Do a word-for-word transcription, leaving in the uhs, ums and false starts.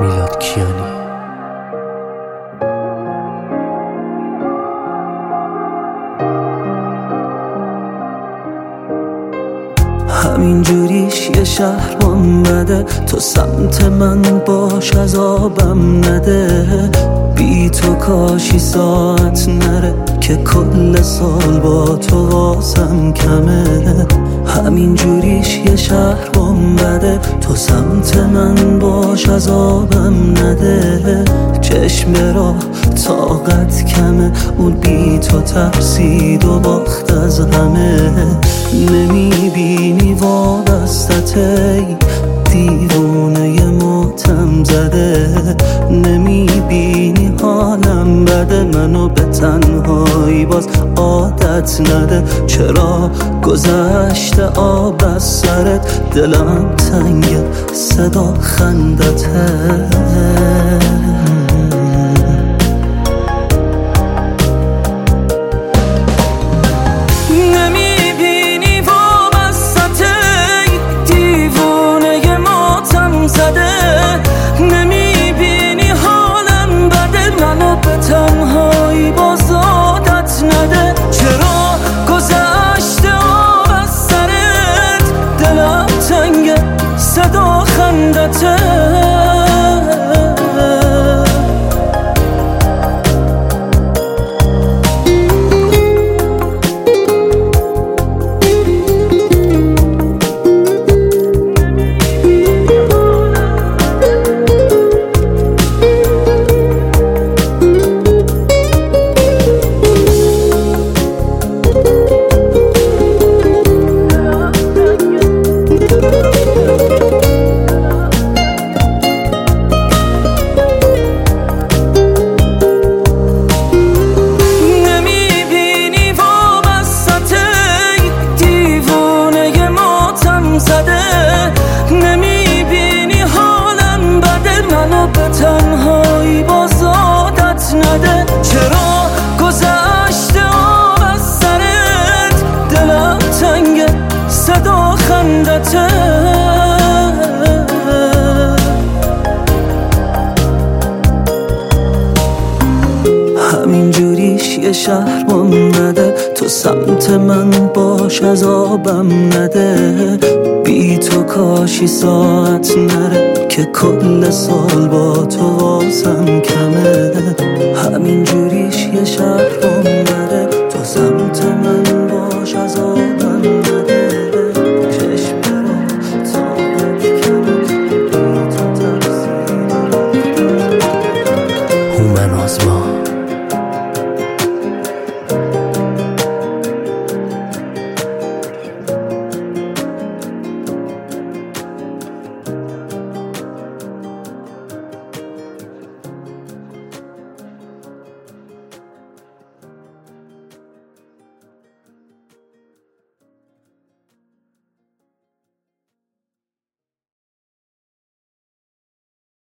میلاد کیانی. همین جوریش یه شهرم بده، تو سمت من باش عذابم نده. بی تو کاشی ساعت نره که کل سال با تو واسم کمه. همین جوریش یه شهرم بده، تو سمت من باش عذابم نده. چشم را طاقت کمه، اون بی تو ترسید و باخت از همه. نمیبینی وابستته دیوونه ماتم زده، نمیبینی حالم بده، منو به تنهایی باز عادت نده. چرا گذشته آب از سرت، دلم تنگه صدا خندته. نمیبینی حالم بده، منو به تنهایی باز عادت نده. چرا گذشته آب از سرت، دلم تنگه صدا خندته. نمیبینی حالم بده، منو به تنهایی باز عادت نده. چرا گذشته آب از سرت، دلم تنگه صدا خندته. همین جوریش یه شهرم بده، تو سمت من باش عذابم نده. بی تو کاشی ساعت نره که کل سال با تو واسم کمه. همین جوریش یه شهرم بده، تو سمت من باش عذابم نده. چشم را طاقت کمه، بی تو ترسید. هومن آزما